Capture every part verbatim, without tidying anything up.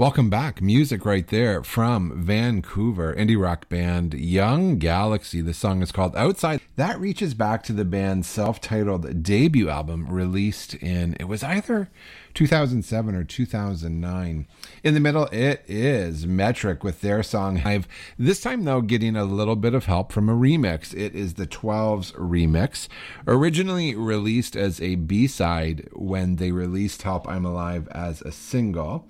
Welcome back. Music right there from Vancouver indie rock band Young Galaxy. The song is called Outside. That reaches back to the band's self-titled debut album released in, it was either two thousand seven or two thousand nine. In the middle, it is Metric with their song Hive. This time, though, getting a little bit of help from a remix. It is the twelves remix, originally released as a B-side when they released Help I'm Alive as a single.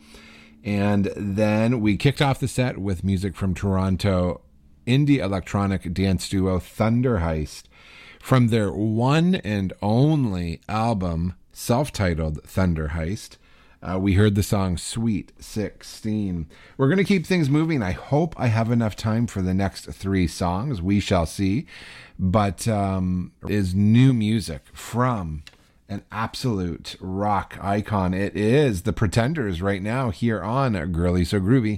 And then we kicked off the set with music from Toronto indie electronic dance duo Thunder Heist from their one and only album, self-titled Thunder Heist. Uh, we heard the song Sweet sixteen. We're going to keep things moving. I hope I have enough time for the next three songs. We shall see. But um, is new music from an absolute rock icon. It is The Pretenders right now here on Girly So Groovy.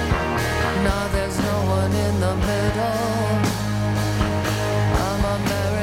Now there's no one in the middle. I'm a married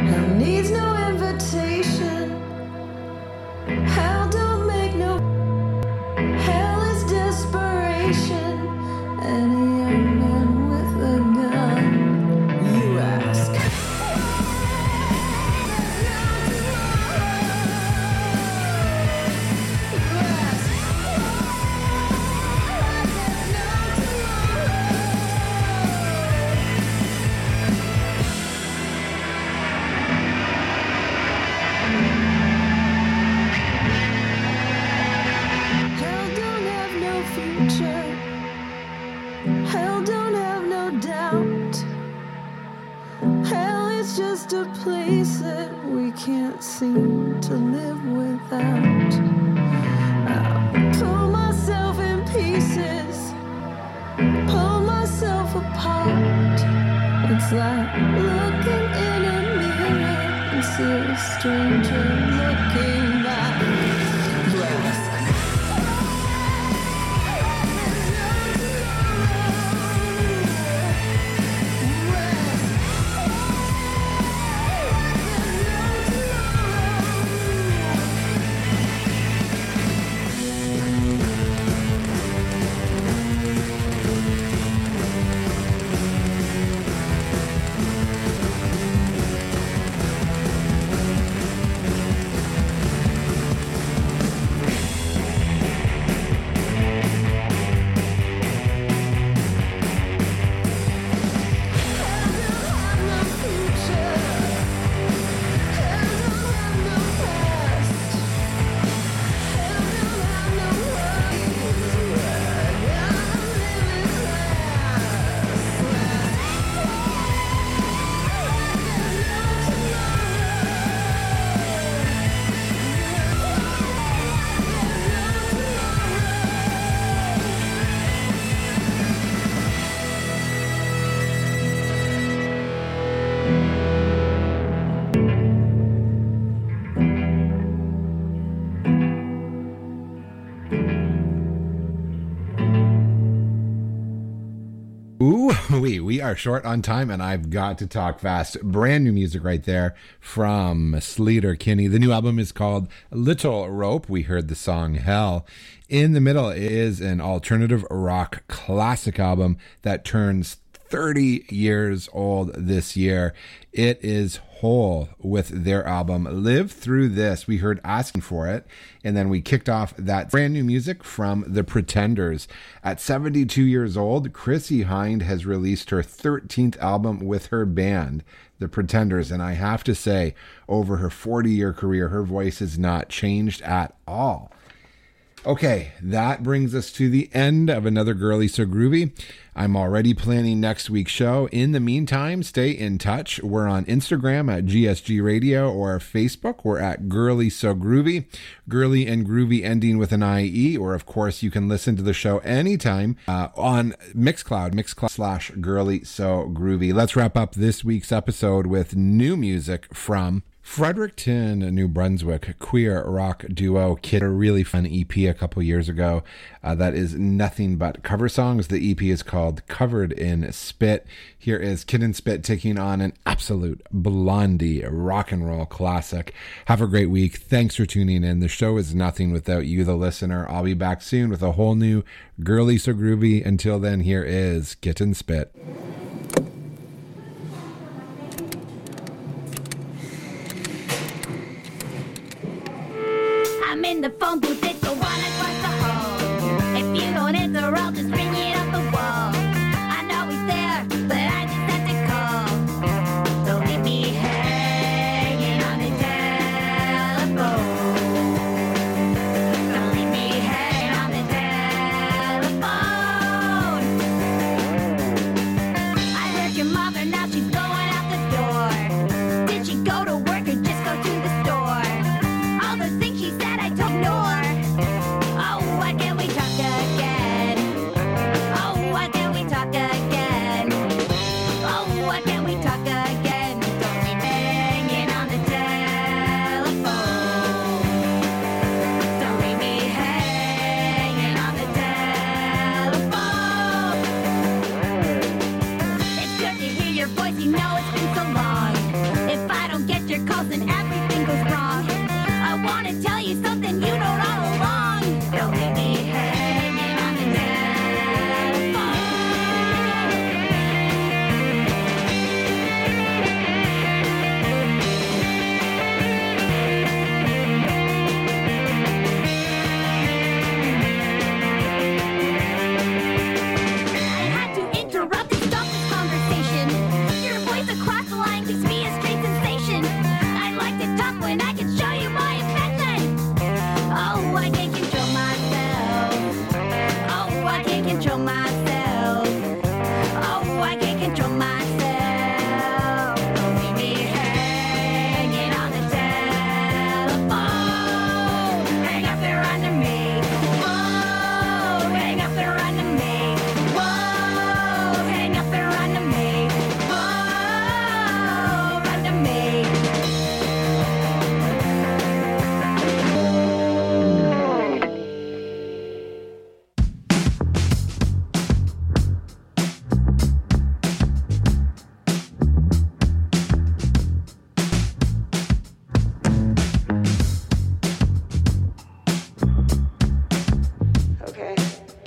Hell needs no invitation. Hell don't make no. Hell is desperation. Any young man with a gun, you ask. Hell don't have no future. Hell don't have no doubt. Hell is just a place that we can't seem to live without. I'll pull myself in pieces, pull myself apart. It's like looking in a mirror and see a stranger looking back. You ask. Ooh, we we are short on time, and I've got to talk fast. Brand new music right there from Sleater Kinney. The new album is called Little Rope. We heard the song Hell. In the middle is an alternative rock classic album that turns thirty years old this year. It is Hole with their album Live Through This. We heard Asking For It, and then we kicked off that brand new music from The Pretenders. At seventy-two years old, Chrissie Hynde has released her thirteenth album with her band, The Pretenders, and I have to say, over her forty-year career, her voice has not changed at all. Okay, that brings us to the end of another Girly So Groovy. I'm already planning next week's show. In the meantime, stay in touch. We're on Instagram at G S G Radio or Facebook. We're at Girly So Groovy. Girly and Groovy ending with an I E. Or, of course, you can listen to the show anytime uh, on Mixcloud, Mixcloud slash Girly So Groovy. Let's wrap up this week's episode with new music from Fredericton, New Brunswick, queer rock duo Kid. A really fun E P a couple years ago uh, that is nothing but cover songs. The E P is called Covered in Spit. Here is Kid and Spit taking on an absolute Blondie rock and roll classic. Have a great week. Thanks for tuning in. The show is nothing without you, the listener. I'll be back soon with a whole new Girly So Groovy. Until then, here is Kid and Spit. I'm in the phone booth, it's the one across the hall. If you don't answer, I'll just ring it off the wall. I know he's there, but I just have to call. Don't leave me hanging on the telephone. Don't leave me hanging on the telephone. I heard your mother, now she's going out the door. Did she go to work or just go to the store? All the things she said I don't ignore. calls and everything goes wrong. I wanna tell you something you don't all along. Don't leave me hanging on the telephone. I had to interrupt and stop this conversation. Your voice across the line gives me a straight sensation. I like to talk when I can show you my affection. Oh, I can't control myself. Oh, I can't control myself. Oh, I can't control myself. Don't leave me hanging on the telephone. Hang up there under me. Whoa, hang up there under me. Whoa, hang up there under me. Whoa, under me. Okay.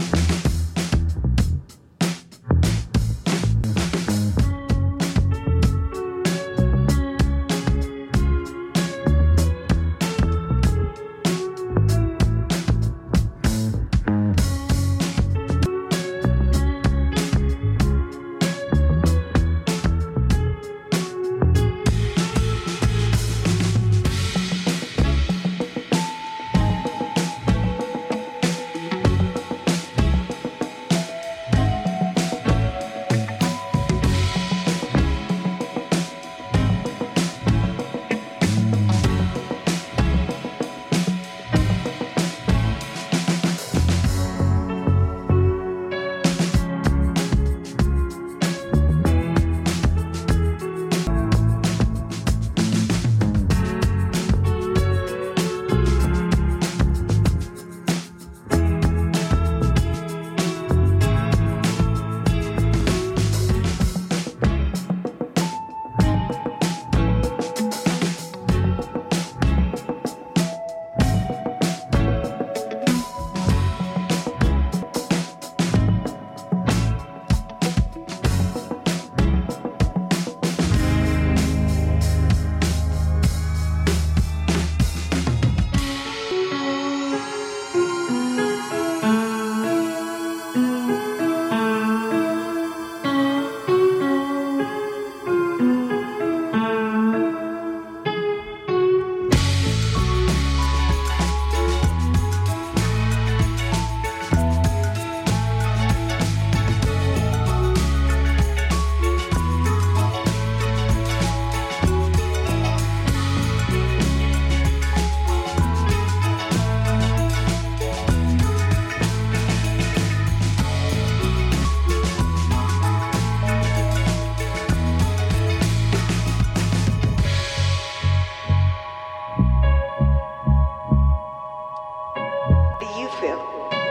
How do you feel?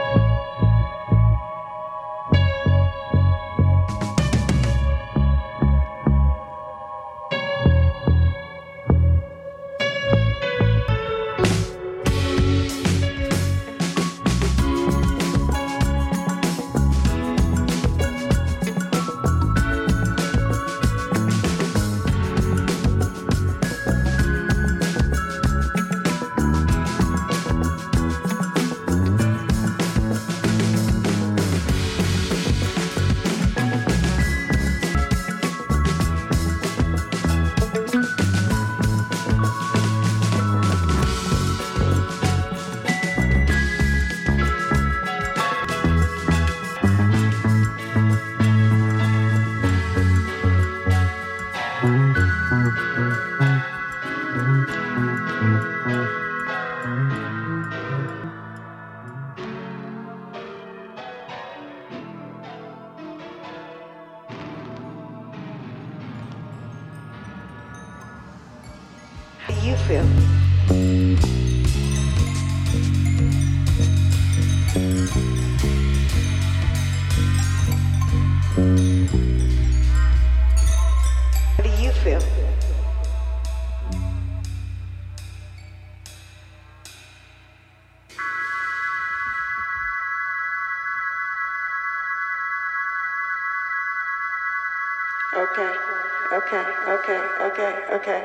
How do you feel? How do you feel? okay, okay, okay, okay, okay.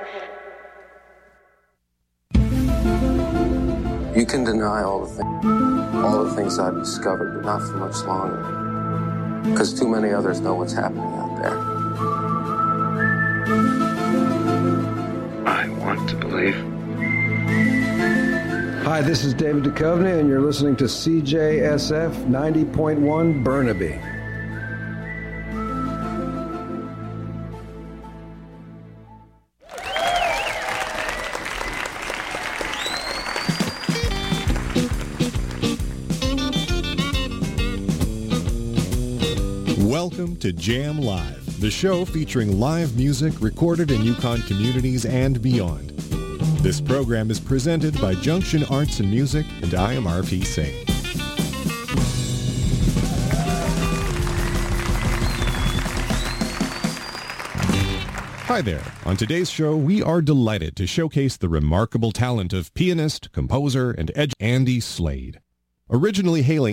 You can deny all the things, all the things I've discovered, but not for much longer. Because too many others know what's happening out there. I want to believe. Hi, this is David Duchovny, and you're listening to C J S F ninety point one Burnaby. Welcome to Jam Live, the show featuring live music recorded in Yukon communities and beyond. This program is presented by Junction Arts and Music, and I am R P Singh. Hi there. On today's show, we are delighted to showcase the remarkable talent of pianist, composer, and edge Andy Slade. Originally hailing